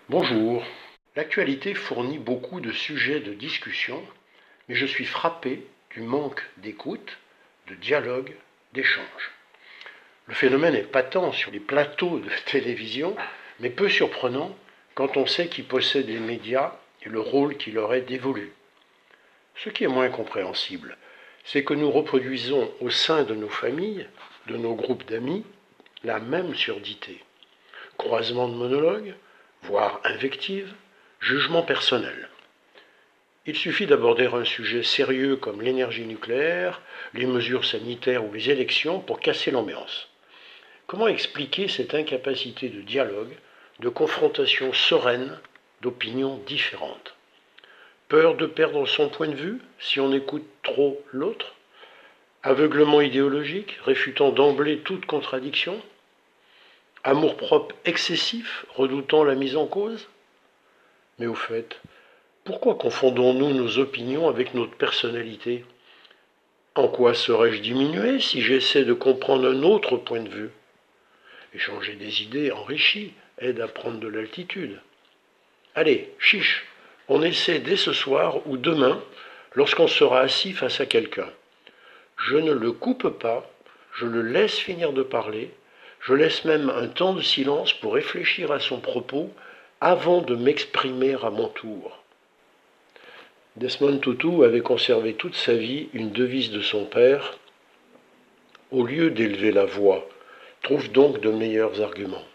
Bonjour. L'actualité fournit beaucoup de sujets de discussion, mais je suis frappé du manque d'écoute, de dialogue, d'échange. Le phénomène est patent sur les plateaux de télévision, mais peu surprenant quand on sait qui possède les médias et le rôle qui leur est dévolu. Ce qui est moins compréhensible, c'est que nous reproduisons au sein de nos familles, de nos groupes d'amis, la même surdité. Croisement de monologues, voire invectives, jugement personnel. Il suffit d'aborder un sujet sérieux comme l'énergie nucléaire, les mesures sanitaires ou les élections pour casser l'ambiance. Comment expliquer cette incapacité de dialogue, de confrontation sereine d'opinions différentes? Peur de perdre son point de vue si on écoute trop l'autre? Aveuglement idéologique, réfutant d'emblée toute contradiction? Amour-propre excessif, redoutant la mise en cause? Mais au fait, pourquoi confondons-nous nos opinions avec notre personnalité? En quoi serais-je diminué si j'essaie de comprendre un autre point de vue? Échanger des idées enrichies aide à prendre de l'altitude. Allez, chiche, on essaie dès ce soir ou demain, lorsqu'on sera assis face à quelqu'un. Je ne le coupe pas, je le laisse finir de parler, je laisse même un temps de silence pour réfléchir à son propos avant de m'exprimer à mon tour. Desmond Tutu avait conservé toute sa vie une devise de son père: au lieu d'élever la voix, trouve donc de meilleurs arguments.